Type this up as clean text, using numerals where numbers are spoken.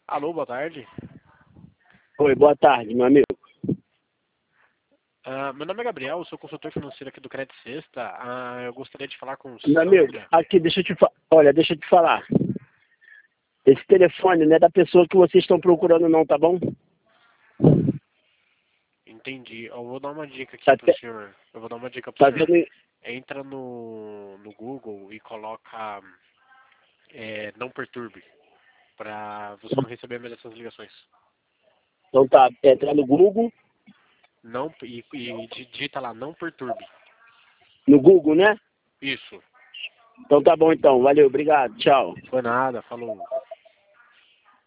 Alô, boa tarde. Oi, boa tarde, meu amigo. Meu nome é Gabriel, eu sou consultor financeiro aqui do Credit Sexta. Eu gostaria de falar com o Meu amigo, Sandra. aqui, olha, deixa eu te falar. Esse telefone não é da pessoa que vocês estão procurando não, tá bom? Entendi. Eu vou dar uma dica aqui Tá, pro senhor. Eu vou dar uma dica pro tá senhor. vendo? Entra no Google e coloca não perturbe, para você não receber mais essas ligações. Então tá, entra no Google, Não, e digita lá, não perturbe. no Google, né? Isso. Então tá bom então, valeu, obrigado, tchau. Foi nada, falou.